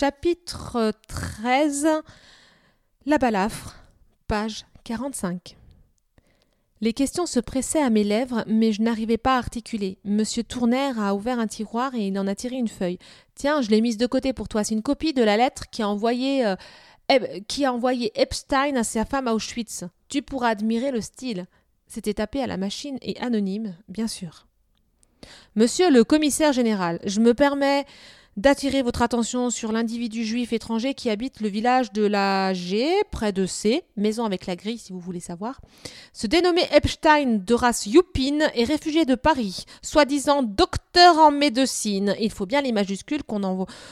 Chapitre 13. La balafre, page 45. Les questions se pressaient à mes lèvres, mais je n'arrivais pas à articuler. Monsieur Tournaire a ouvert un tiroir et il en a tiré une feuille. « Tiens, je l'ai mise de côté pour toi. C'est une copie de la lettre qui a envoyé Epstein à sa femme à Auschwitz. Tu pourras admirer le style. » C'était tapé à la machine et anonyme, bien sûr. « Monsieur le commissaire général, je me permets d'attirer votre attention sur l'individu juif étranger qui habite le village de la G, près de C, maison avec la grille si vous voulez savoir. Ce dénommé Epstein de race Youpine est réfugié de Paris, soi-disant docteur en médecine. Il faut bien les majuscules quand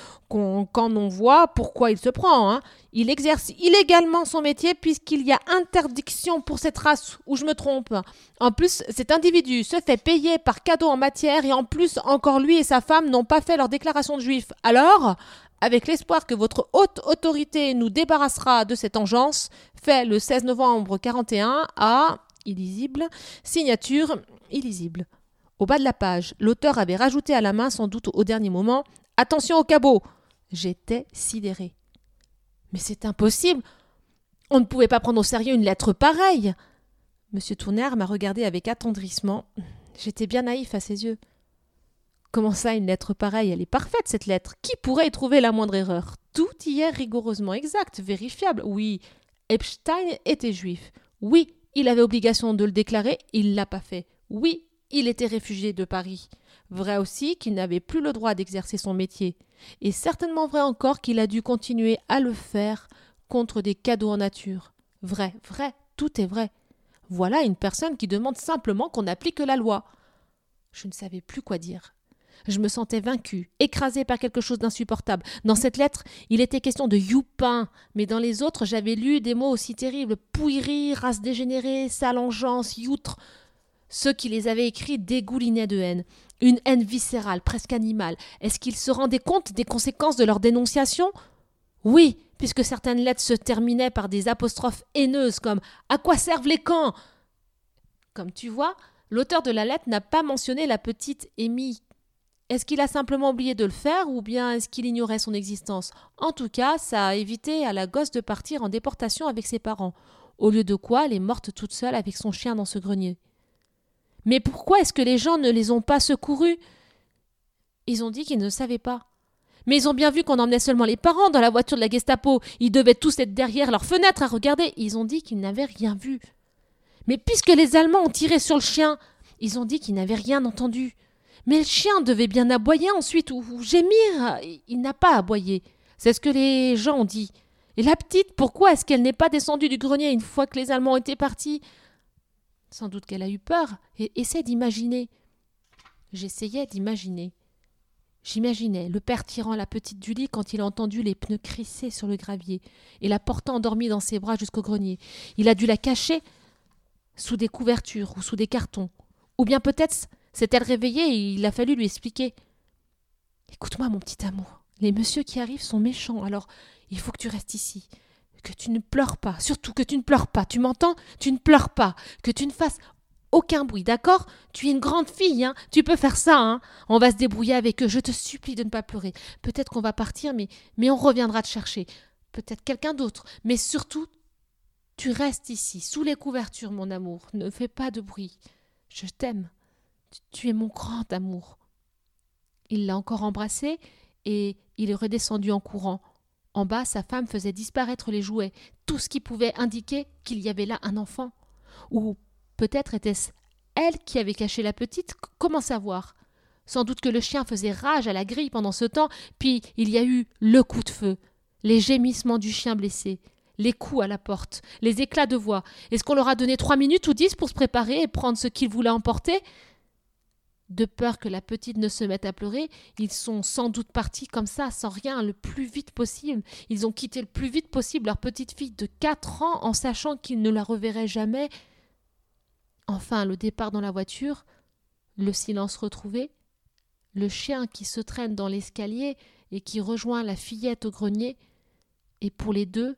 on voit pourquoi il se prend. Hein. Il exerce illégalement son métier puisqu'il y a interdiction pour cette race, ou je me trompe. En plus, cet individu se fait payer par cadeau en matière et en plus, encore lui et sa femme n'ont pas fait leur déclaration de juif. Alors, avec l'espoir que votre haute autorité nous débarrassera de cette engeance, fait le 16 novembre 41 à, illisible, signature illisible. Au bas de la page, l'auteur avait rajouté à la main, sans doute au dernier moment, « Attention au cabot !» J'étais sidérée. Mais c'est impossible. On ne pouvait pas prendre au sérieux une lettre pareille. Monsieur Tournaire m'a regardé avec attendrissement. J'étais bien naïf à ses yeux. Comment ça, une lettre pareille? Elle est parfaite, cette lettre. Qui pourrait y trouver la moindre erreur? Tout y est rigoureusement exact, vérifiable. Oui, Epstein était juif. Oui, il avait obligation de le déclarer, il ne l'a pas fait. Oui, il était réfugié de Paris. Vrai aussi qu'il n'avait plus le droit d'exercer son métier. Et certainement vrai encore qu'il a dû continuer à le faire contre des cadeaux en nature. Vrai, tout est vrai. Voilà une personne qui demande simplement qu'on applique la loi. Je ne savais plus quoi dire. Je me sentais vaincue, écrasée par quelque chose d'insupportable. Dans cette lettre, il était question de youpin, mais dans les autres, j'avais lu des mots aussi terribles. Pouillerie, race dégénérée, sale engeance, youtre. Ceux qui les avaient écrits dégoulinaient de haine. Une haine viscérale, presque animale. Est-ce qu'ils se rendaient compte des conséquences de leur dénonciation? Oui, puisque certaines lettres se terminaient par des apostrophes haineuses comme « À quoi servent les camps ?» Comme tu vois, l'auteur de la lettre n'a pas mentionné la petite Amy. Est-ce qu'il a simplement oublié de le faire ou bien est-ce qu'il ignorait son existence? En tout cas, ça a évité à la gosse de partir en déportation avec ses parents, au lieu de quoi elle est morte toute seule avec son chien dans ce grenier. Mais pourquoi est-ce que les gens ne les ont pas secourus? Ils ont dit qu'ils ne savaient pas. Mais ils ont bien vu qu'on emmenait seulement les parents dans la voiture de la Gestapo. Ils devaient tous être derrière leur fenêtre à regarder. Ils ont dit qu'ils n'avaient rien vu. Mais puisque les Allemands ont tiré sur le chien, ils ont dit qu'ils n'avaient rien entendu. Mais le chien devait bien aboyer ensuite ou gémir. Il n'a pas aboyé. C'est ce que les gens ont dit. Et la petite, pourquoi est-ce qu'elle n'est pas descendue du grenier une fois que les Allemands étaient partis? Sans doute qu'elle a eu peur et essaie d'imaginer. J'essayais d'imaginer. J'imaginais le père tirant la petite du lit quand il a entendu les pneus crisser sur le gravier et la portant endormie dans ses bras jusqu'au grenier. Il a dû la cacher sous des couvertures ou sous des cartons. Ou bien peut-être s'est-elle réveillée et il a fallu lui expliquer. « Écoute-moi, mon petit amour, les messieurs qui arrivent sont méchants, alors il faut que tu restes ici. Que tu ne pleures pas, surtout que tu ne pleures pas, tu m'entends? Tu ne pleures pas, que tu ne fasses aucun bruit, d'accord? Tu es une grande fille, hein? Tu peux faire ça, hein? On va se débrouiller avec eux, je te supplie de ne pas pleurer. Peut-être qu'on va partir, mais on reviendra te chercher. Peut-être quelqu'un d'autre, mais surtout, tu restes ici, sous les couvertures, mon amour. Ne fais pas de bruit. Je t'aime. Tu es mon grand amour. » Il l'a encore embrassée et il est redescendu en courant. En bas, sa femme faisait disparaître les jouets, tout ce qui pouvait indiquer qu'il y avait là un enfant. Ou peut-être était-ce elle qui avait caché la petite, comment savoir? Sans doute que le chien faisait rage à la grille pendant ce temps, puis il y a eu le coup de feu, les gémissements du chien blessé, les coups à la porte, les éclats de voix. Est-ce qu'on leur a donné 3 minutes ou 10 pour se préparer et prendre ce qu'ils voulaient emporter? De peur que la petite ne se mette à pleurer, ils sont sans doute partis comme ça, sans rien, le plus vite possible. Ils ont quitté le plus vite possible leur petite fille de 4 ans en sachant qu'ils ne la reverraient jamais. Enfin, le départ dans la voiture, le silence retrouvé, le chien qui se traîne dans l'escalier et qui rejoint la fillette au grenier, et pour les deux,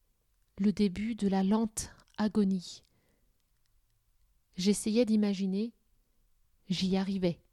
le début de la lente agonie. J'essayais d'imaginer. J'y arrivais.